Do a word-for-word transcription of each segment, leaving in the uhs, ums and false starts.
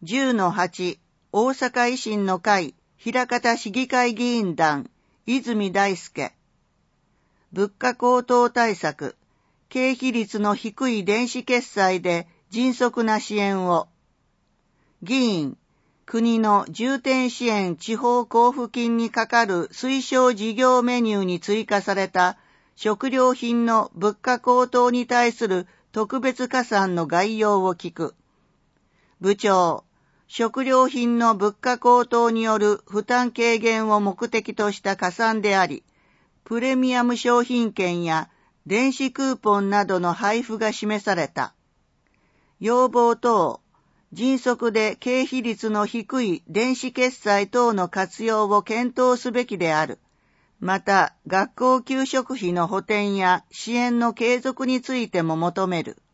じゅうのはち 大阪維新の会枚方市議会議員団泉大輔。物価高騰対策、経費率の低い電子決済で迅速な支援を。議員、国の重点支援地方交付金にかかる推奨事業メニューに追加された食料品の物価高騰に対する特別加算の概要を聞く。部長、食料品の物価高騰による負担軽減を目的とした加算であり、プレミアム商品券や電子クーポンなどの配布が示された。要望等、迅速で経費率の低い電子決済等の活用を検討すべきである。また、学校給食費の補填や支援の継続についても求める。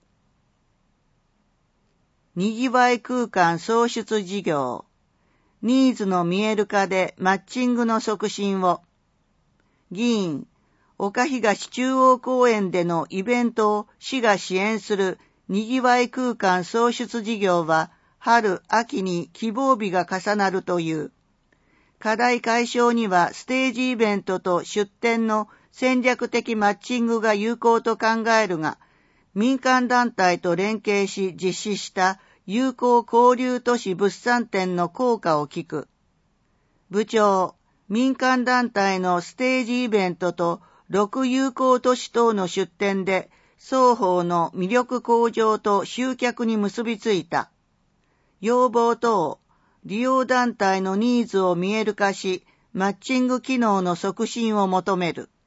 にぎわい空間創出事業。ニーズの見える化でマッチングの促進を。議員、岡東中央公園でのイベントを市が支援するにぎわい空間創出事業は、春、秋に希望日が重なるという。課題解消にはステージイベントと出展の戦略的マッチングが有効と考えるが、民間団体と連携し実施した友好交流都市物産展の効果を聞く。部長、民間団体のステージイベントとろく友好都市等の出展で双方の魅力向上と集客に結びついた。要望等、利用団体のニーズを見える化し、マッチング機能の促進を求める。